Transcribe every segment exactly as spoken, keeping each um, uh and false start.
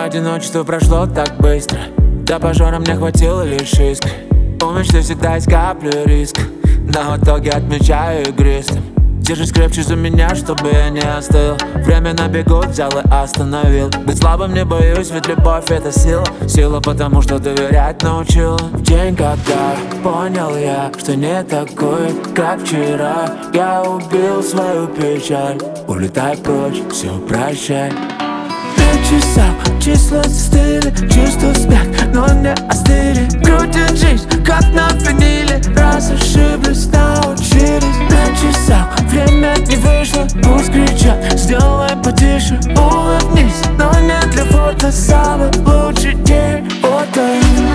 одиночество прошло так быстро. До пожара мне хватило лишь искр. У мечты всегда есть капля риска, но в итоге отмечаю игристым. Держись крепче за меня, чтобы я не остыл. Время на бегу взял и остановил. Быть слабым не боюсь, ведь любовь это сила. Сила потому, что доверять научила. В день, когда понял я, что не такой, как вчера, я убил свою печаль. Улетай прочь, все прощай. На часах числа застыли, чувства спят, но не остыли. Крутит жизнь, как на виниле. Раз ошиблись, научились. На часах время не вышло, пусть кричат, сделай потише. Улыбнись, но не для фото. Самый лучший день фото.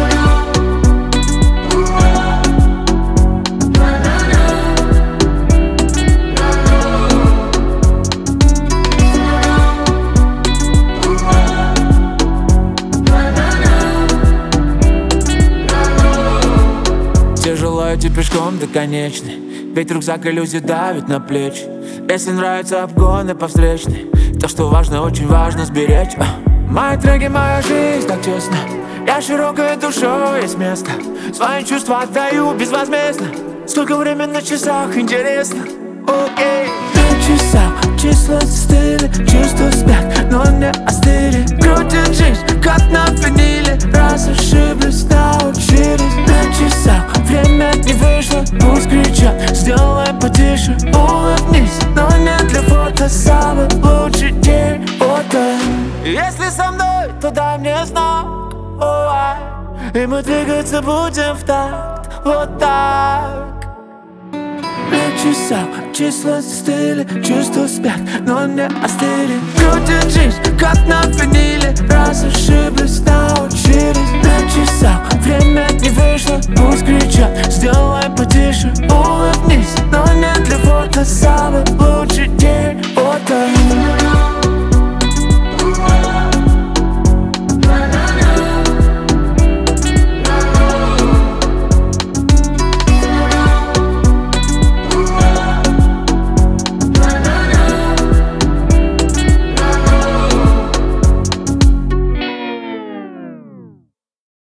Тяжело идти пешком до конечной, ведь рюкзак иллюзий давит на плечи. Если нравятся обгоны по встречной, то, что важно, очень важно сберечь. Мои треки, моя жизнь, так честно. Я широкой душой, есть место. Свои чувства отдаю безвозмездно. Сколько времени на часах, интересно. Окей. На часах числа застыли, чувства спят, но не остыли. Крутит жизнь, как на виниле. Раз ошиблись, научились. На часах время не вышло, пусть кричат, сделай потише. Улыбнись, но не для фото. Самый лучший день фото. Если со мной, то дай мне знак, oh, и мы двигаться будем в такт, вот так. На часах числа застыли, чувства спят, но не остыли. Крутит жизнь, как на виниле. Раз ошиблись,